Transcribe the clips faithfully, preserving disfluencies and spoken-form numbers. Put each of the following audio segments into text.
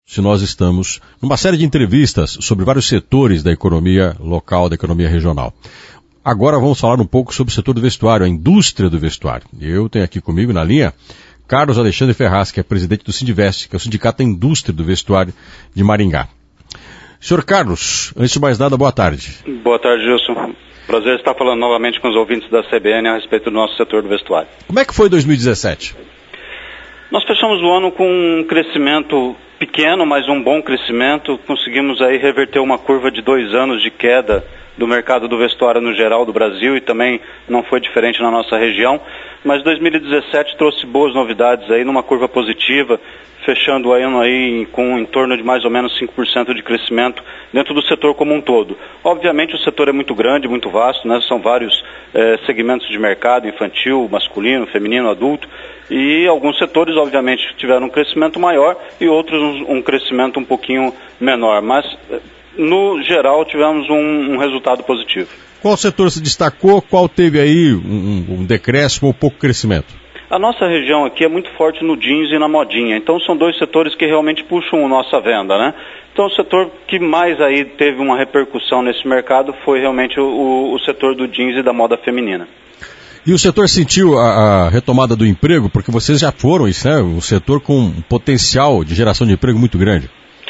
Se nós estamos numa série de entrevistas sobre vários setores da economia local, da economia regional. Agora vamos falar um pouco sobre o setor do vestuário, a indústria do vestuário. Eu tenho aqui comigo na linha Carlos Alexandre Ferraz, que é presidente do Sindivest, que é o Sindicato da Indústria do Vestuário de Maringá. Senhor Carlos, antes de mais nada, boa tarde. Boa tarde, Gilson. Prazer estar falando novamente com os ouvintes da C B N a respeito do nosso setor do vestuário. Como é que foi dois mil e dezessete? Nós fechamos o ano com um crescimento pequeno, mas um bom crescimento. Conseguimos aí reverter uma curva de dois anos de queda do mercado do vestuário no geral do Brasil e também não foi diferente na nossa região. Mas dois mil e dezessete trouxe boas novidades aí numa curva positiva, fechando o ano aí com em torno de mais ou menos cinco por cento de crescimento dentro do setor como um todo. Obviamente o setor é muito grande, muito vasto, né? São vários eh, segmentos de mercado, infantil, masculino, feminino, adulto, e alguns setores obviamente tiveram um crescimento maior e outros um, um crescimento um pouquinho menor, mas no geral tivemos um, um resultado positivo. Qual setor se destacou, qual teve aí um, um decréscimo ou pouco crescimento? A nossa região aqui é muito forte no jeans e na modinha, então são dois setores que realmente puxam a nossa venda, né? Então o setor que mais aí teve uma repercussão nesse mercado foi realmente o, o setor do jeans e da moda feminina. E o setor sentiu a, a retomada do emprego? Porque vocês já foram, isso, né? Um setor com um potencial de geração de emprego muito grande.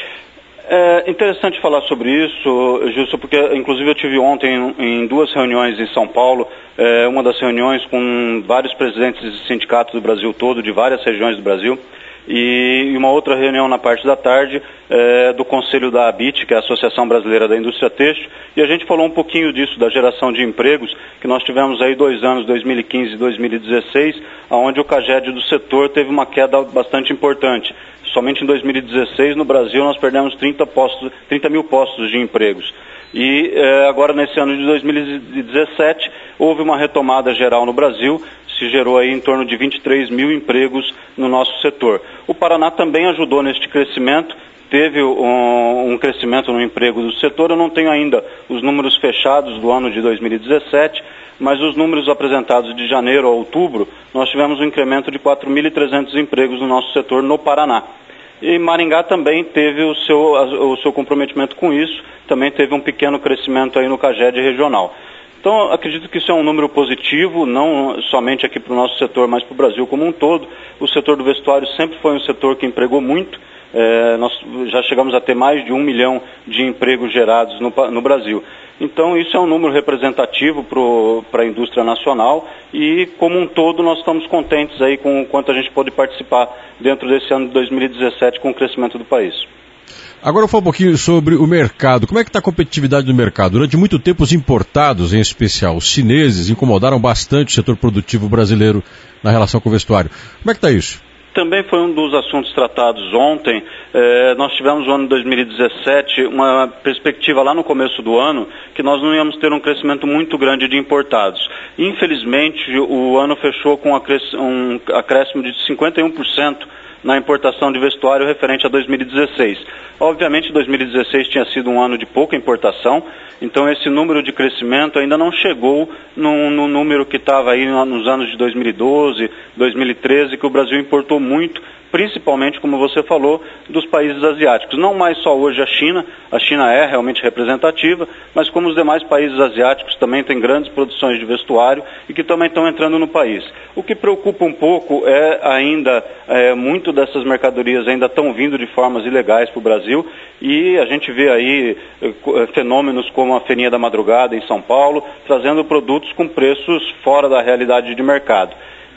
É interessante falar sobre isso, Gilson, porque inclusive eu tive ontem em, em duas reuniões em São Paulo, é, uma das reuniões com vários presidentes de sindicatos do Brasil todo, de várias regiões do Brasil, e uma outra reunião na parte da tarde é, do Conselho da ABIT, que é a Associação Brasileira da Indústria Têxtil, e a gente falou um pouquinho disso, da geração de empregos, que nós tivemos aí dois anos, dois mil e quinze e dois mil e dezesseis, onde o CAGED do setor teve uma queda bastante importante. Somente em dois mil e dezesseis, no Brasil, nós perdemos trinta, postos, trinta mil postos de empregos. E eh, agora, nesse ano de dois mil e dezessete, houve uma retomada geral no Brasil, se gerou aí em torno de vinte e três mil empregos no nosso setor. O Paraná também ajudou neste crescimento, teve um, um crescimento no emprego do setor. Eu não tenho ainda os números fechados do ano de dois mil e dezessete, mas os números apresentados de janeiro a outubro, nós tivemos um incremento de quatro mil e trezentos empregos no nosso setor no Paraná. E Maringá também teve o seu, o seu comprometimento com isso, também teve um pequeno crescimento aí no CAGED regional. Então, acredito que isso é um número positivo, não somente aqui para o nosso setor, mas para o Brasil como um todo. O setor do vestuário sempre foi um setor que empregou muito. É, nós já chegamos a ter mais de um milhão de empregos gerados no, no Brasil. Então, isso é um número representativo para a indústria nacional e, como um todo, nós estamos contentes aí com o quanto a gente pôde participar dentro desse ano de dois mil e dezessete com o crescimento do país. Agora eu falo um pouquinho sobre o mercado. Como é que está a competitividade do mercado? Durante muito tempo, os importados, em especial os chineses, incomodaram bastante o setor produtivo brasileiro na relação com o vestuário. Como é que está isso? Também foi um dos assuntos tratados ontem. Eh, nós tivemos no ano de dois mil e dezessete uma perspectiva lá no começo do ano que nós não íamos ter um crescimento muito grande de importados. Infelizmente, o ano fechou com um acréscimo de cinquenta e um por cento na importação de vestuário referente a dois mil e dezesseis. Obviamente, dois mil e dezesseis tinha sido um ano de pouca importação, então esse número de crescimento ainda não chegou no, no número que estava aí nos anos de dois mil e doze, dois mil e treze, que o Brasil importou muito, principalmente, como você falou, dos países asiáticos. Não mais só hoje a China, a China é realmente representativa, mas como os demais países asiáticos também têm grandes produções de vestuário e que também estão entrando no país. O que preocupa um pouco é ainda, é, muito dessas mercadorias ainda estão vindo de formas ilegais para o Brasil e a gente vê aí é, fenômenos como a Feirinha da Madrugada em São Paulo, trazendo produtos com preços fora da realidade de mercado.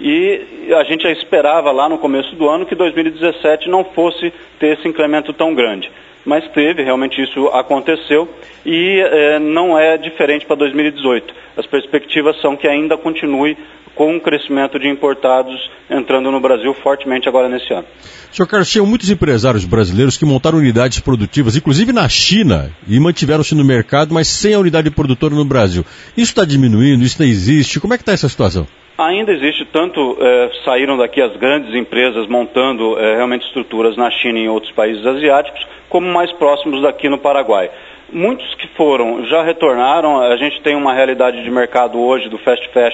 E a gente já esperava lá no começo do ano que dois mil e dezessete não fosse ter esse incremento tão grande. Mas teve, realmente isso aconteceu e eh, não é diferente para dois mil e dezoito. As perspectivas são que ainda continue com um crescimento de importados entrando no Brasil fortemente agora nesse ano. senhor Carlos, tinham muitos empresários brasileiros que montaram unidades produtivas, inclusive na China, e mantiveram-se no mercado, mas sem a unidade produtora no Brasil. Isso está diminuindo? Isso não existe? Como é que está essa situação? Ainda existe, tanto eh, saíram daqui as grandes empresas montando eh, realmente estruturas na China e em outros países asiáticos, como mais próximos daqui no Paraguai. Muitos que foram já retornaram. A gente tem uma realidade de mercado hoje do fast fashion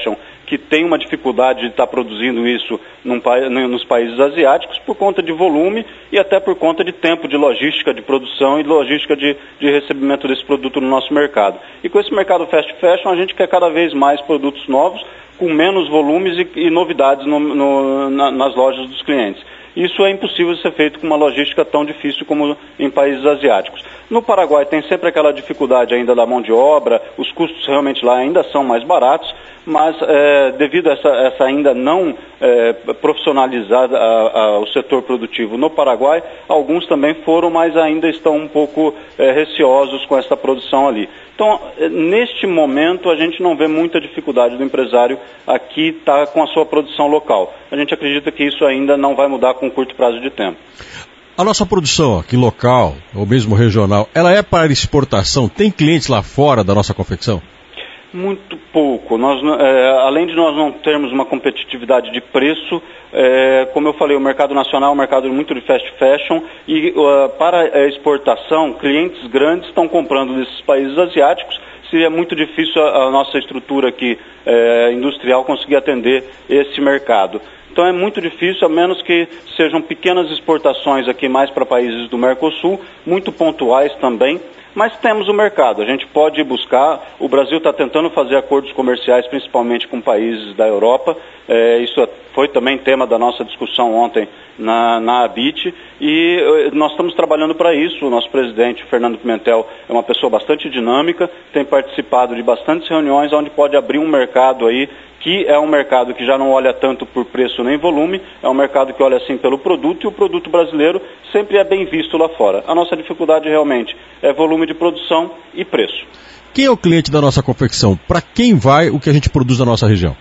que tem uma dificuldade de estar produzindo isso num, nos países asiáticos por conta de volume e até por conta de tempo de logística de produção e logística de, de recebimento desse produto no nosso mercado. E com esse mercado fast fashion, a gente quer cada vez mais produtos novos, com menos volumes e, e novidades no, no, na, nas lojas dos clientes. Isso é impossível de ser feito com uma logística tão difícil como em países asiáticos. No Paraguai tem sempre aquela dificuldade ainda da mão de obra, os custos realmente lá ainda são mais baratos, mas é, devido a essa, essa ainda não é, profissionalizada a, a, o setor produtivo no Paraguai, alguns também foram, mas ainda estão um pouco é, receosos com essa produção ali. Então, neste momento, a gente não vê muita dificuldade do empresário aqui estar com a sua produção local. A gente acredita que isso ainda não vai mudar com um curto prazo de tempo. A nossa produção aqui local, ou mesmo regional, ela é para exportação? Tem clientes lá fora da nossa confecção? Muito pouco. Nós, é, além de nós não termos uma competitividade de preço, é, como eu falei, o mercado nacional é um mercado muito de fast fashion e uh, para a exportação, clientes grandes estão comprando desses países asiáticos. Seria muito difícil a, a nossa estrutura aqui é, industrial conseguir atender esse mercado. Então é muito difícil, a menos que sejam pequenas exportações aqui mais para países do Mercosul, muito pontuais também. Mas temos o mercado, a gente pode buscar, o Brasil está tentando fazer acordos comerciais, principalmente com países da Europa, é, isso foi também tema da nossa discussão ontem na, na ABIT, e nós estamos trabalhando para isso. O nosso presidente, Fernando Pimentel, é uma pessoa bastante dinâmica, tem participado de bastantes reuniões onde pode abrir um mercado aí, que é um mercado que já não olha tanto por preço nem volume, é um mercado que olha assim pelo produto, e o produto brasileiro sempre é bem visto lá fora. A nossa dificuldade realmente é volume de produção e preço. Quem é o cliente da nossa confecção? Para quem vai o que a gente produz na nossa região?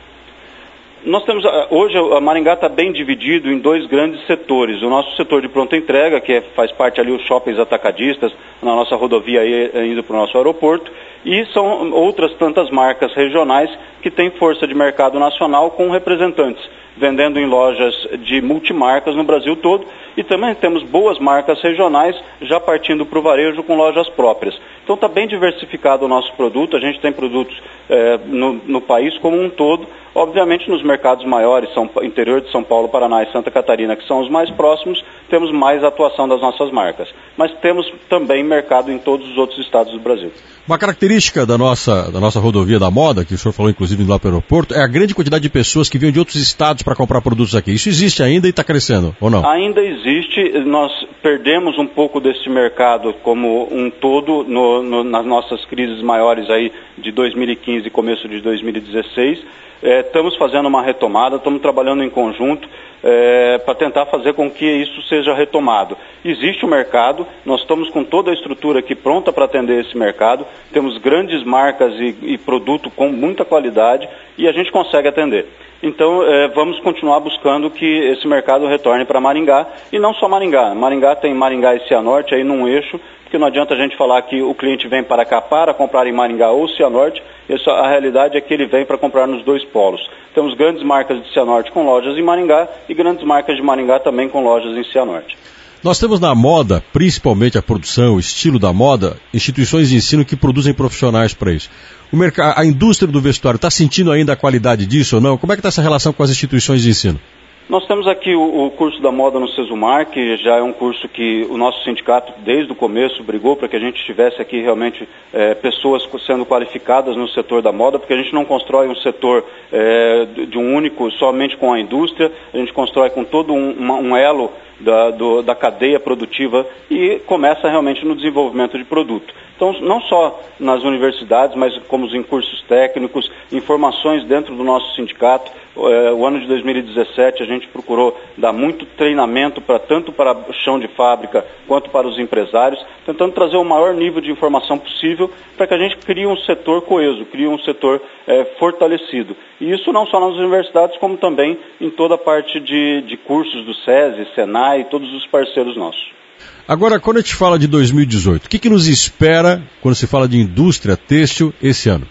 Nós temos, hoje a Maringá está bem dividido em dois grandes setores. O nosso setor de pronta entrega, que é, faz parte ali os shoppings atacadistas, na nossa rodovia aí, indo para o nosso aeroporto, e são outras tantas marcas regionais que têm força de mercado nacional com representantes, vendendo em lojas de multimarcas no Brasil todo, e também temos boas marcas regionais já partindo para o varejo com lojas próprias. Então está bem diversificado o nosso produto, a gente tem produtos é, no, no país como um todo, obviamente nos mercados maiores, São, interior de São Paulo, Paraná e Santa Catarina, que são os mais próximos, temos mais atuação das nossas marcas, mas temos também mercado em todos os outros estados do Brasil. Uma característica da nossa, da nossa rodovia da moda, que o senhor falou inclusive indo lá para o aeroporto, é a grande quantidade de pessoas que vêm de outros estados para comprar produtos aqui. Isso existe ainda e está crescendo, ou não? Ainda existe. Nós perdemos um pouco desse mercado como um todo no, no, nas nossas crises maiores aí de dois mil e quinze e começo de dois mil e dezesseis. É, estamos fazendo uma retomada, estamos trabalhando em conjunto é, para tentar fazer com que isso seja retomado. Existe o mercado, nós estamos com toda a estrutura aqui pronta para atender esse mercado, temos grandes marcas e, e produto com muita qualidade e a gente consegue atender. Então, é, vamos continuar buscando que esse mercado retorne para Maringá, e não só Maringá. Maringá tem Maringá e Cianorte aí num eixo, porque não adianta a gente falar que o cliente vem para cá para comprar em Maringá ou Cianorte, isso, a realidade é que ele vem para comprar nos dois polos. Temos grandes marcas de Cianorte com lojas em Maringá e grandes marcas de Maringá também com lojas em Cianorte. Nós temos na moda, principalmente a produção, o estilo da moda, instituições de ensino que produzem profissionais para isso. O mercado, a indústria do vestuário está sentindo ainda a qualidade disso ou não? Como é que está essa relação com as instituições de ensino? Nós temos aqui o, o curso da moda no Sesumar, que já é um curso que o nosso sindicato, desde o começo, brigou para que a gente tivesse aqui realmente é, pessoas sendo qualificadas no setor da moda, porque a gente não constrói um setor é, de um único, somente com a indústria, a gente constrói com todo um, uma, um elo da, do, da cadeia produtiva e começa realmente no desenvolvimento de produto. Então, não só nas universidades, mas como em cursos técnicos, informações dentro do nosso sindicato. O ano de dois mil e dezessete a gente procurou dar muito treinamento para tanto para o chão de fábrica quanto para os empresários, tentando trazer o maior nível de informação possível para que a gente crie um setor coeso, crie um setor é, fortalecido. E isso não só nas universidades, como também em toda a parte de, de cursos do SESI, Senai e todos os parceiros nossos. Agora, quando a gente fala de dois mil e dezoito, o que, que nos espera quando se fala de indústria têxtil esse ano?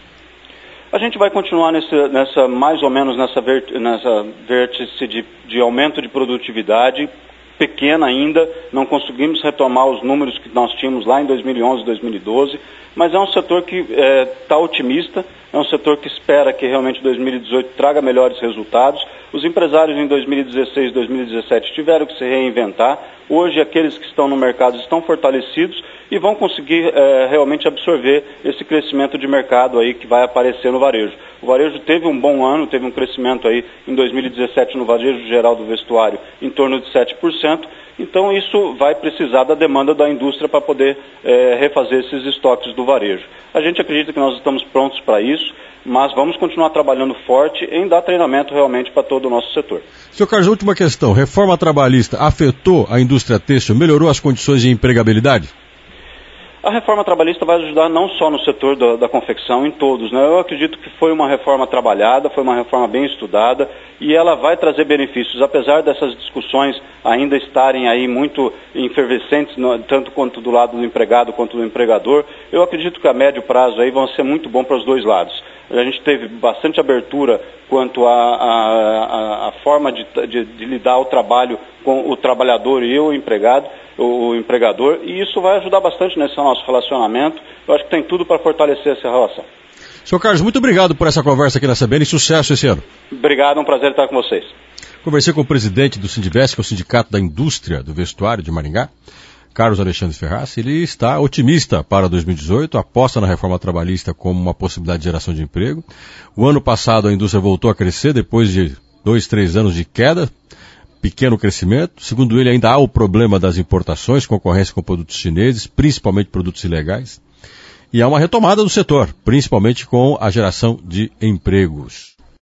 A gente vai continuar nesse, nessa, mais ou menos nessa, vert, nessa vértice de, de aumento de produtividade, pequena ainda, não conseguimos retomar os números que nós tínhamos lá em dois mil e onze, dois mil e doze, mas é um setor que está é, otimista, é um setor que espera que realmente dois mil e dezoito traga melhores resultados. Os empresários em dois mil e dezesseis, dois mil e dezessete tiveram que se reinventar. Hoje, aqueles que estão no mercado estão fortalecidos e vão conseguir é, realmente absorver esse crescimento de mercado aí que vai aparecer no varejo. O varejo teve um bom ano, teve um crescimento aí em dois mil e dezessete no varejo geral do vestuário em torno de sete por cento. Então, isso vai precisar da demanda da indústria para poder é, refazer esses estoques do varejo. A gente acredita que nós estamos prontos para isso, mas vamos continuar trabalhando forte em dar treinamento realmente para todo o nosso setor. Senhor Carlos, última questão. Reforma trabalhista afetou a indústria têxtil, melhorou as condições de empregabilidade? A reforma trabalhista vai ajudar não só no setor da, da confecção, em todos, né? Eu acredito que foi uma reforma trabalhada, foi uma reforma bem estudada e ela vai trazer benefícios, apesar dessas discussões ainda estarem aí muito efervescentes, tanto quanto do lado do empregado quanto do empregador. Eu acredito que a médio prazo aí vão ser muito bom para os dois lados. A gente teve bastante abertura quanto à forma de, de, de lidar o trabalho com o trabalhador e o empregado, o empregador, e isso vai ajudar bastante nesse nosso relacionamento. Eu acho que tem tudo para fortalecer essa relação. Senhor Carlos, muito obrigado por essa conversa aqui na C B N e sucesso esse ano. Obrigado, é um prazer estar com vocês. Conversei com o presidente do Sindivest, que é o Sindicato da Indústria do Vestuário de Maringá, Carlos Alexandre Ferraz. Ele está otimista para dois mil e dezoito, aposta na reforma trabalhista como uma possibilidade de geração de emprego. O ano passado a indústria voltou a crescer depois de dois, três anos de queda, pequeno crescimento. Segundo ele, ainda há o problema das importações, concorrência com produtos chineses, principalmente produtos ilegais. E há uma retomada do setor, principalmente com a geração de empregos.